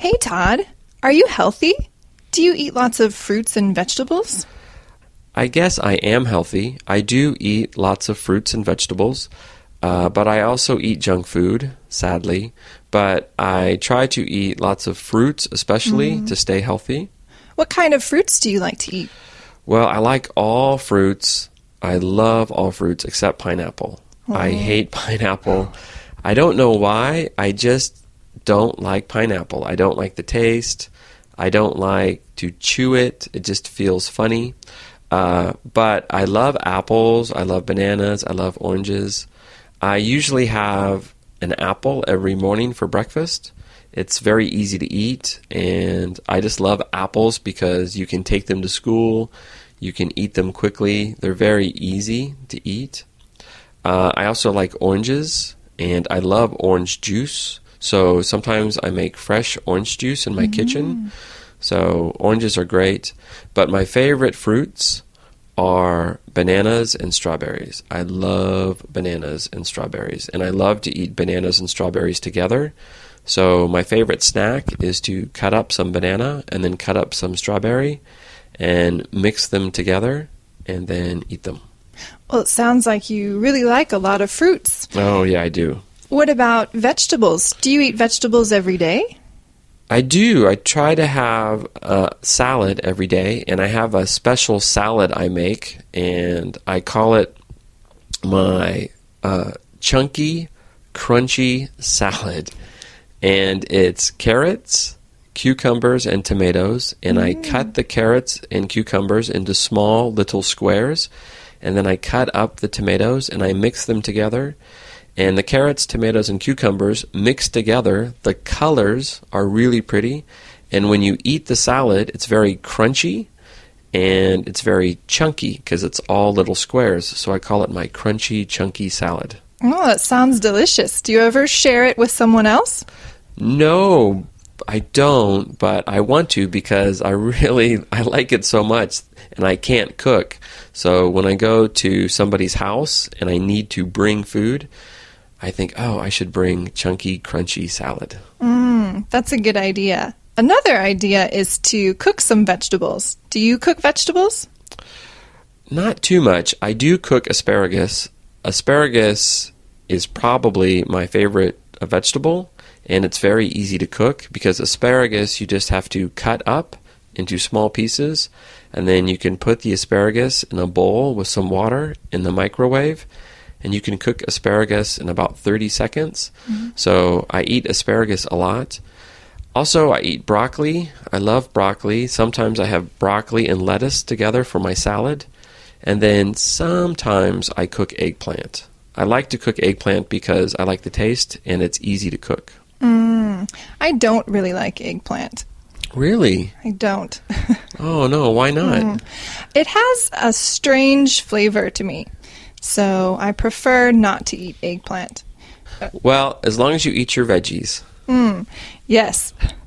Hey, Todd. Are you healthy? Do you eat lots of fruits and vegetables? I guess I am healthy. I do eat lots of fruits and vegetables, but I also eat junk food, sadly. But I try to eat lots of fruits, especially to stay healthy. What kind of fruits do you like to eat? Well, I like all fruits. I love all fruits except pineapple. I hate pineapple. I don't know why. I just don't like pineapple. I don't like the taste. I don't like to chew it. It just feels funny. But I love apples. I love bananas. I love oranges. I usually have an apple every morning for breakfast. It's very easy to eat, and I just love apples because you can take them to school. You can eat them quickly. They're very easy to eat. I also like oranges, and I love orange juice. So sometimes I make fresh orange juice in my kitchen. So oranges are great. But my favorite fruits are bananas and strawberries. I love bananas and strawberries. And I love to eat bananas and strawberries together. So my favorite snack is to cut up some banana and then cut up some strawberry and mix them together and then eat them. Well, it sounds like you really like a lot of fruits. Oh, yeah, I do. What about vegetables? Do you eat vegetables every day? I do. I try to have a salad every day, and I have a special salad I make, and I call it my chunky, crunchy salad. And it's carrots, cucumbers, and tomatoes, and I cut the carrots and cucumbers into small little squares, and then I cut up the tomatoes, and I mix them together. And the carrots, tomatoes, and cucumbers mixed together, the colors are really pretty. And when you eat the salad, it's very crunchy and it's very chunky because it's all little squares. So I call it my crunchy, chunky salad. Oh, that sounds delicious. Do you ever share it with someone else? No, I don't, but I want to because I like it so much and I can't cook. So when I go to somebody's house and I need to bring food, I think, oh, I should bring chunky, crunchy salad. That's a good idea. Another idea is to cook some vegetables. Do you cook vegetables? Not too much. I do cook asparagus. Asparagus is probably my favorite vegetable, and it's very easy to cook because asparagus you just have to cut up into small pieces, and then you can put the asparagus in a bowl with some water in the microwave, and you can cook asparagus in about 30 seconds. So I eat asparagus a lot. Also, I eat broccoli. I love broccoli. Sometimes I have broccoli and lettuce together for my salad. And then sometimes I cook eggplant. I like to cook eggplant because I like the taste and it's easy to cook. I don't really like eggplant. Really? I don't. Oh, no. Why not? It has a strange flavor to me. So I prefer not to eat eggplant. Well, as long as you eat your veggies. Yes.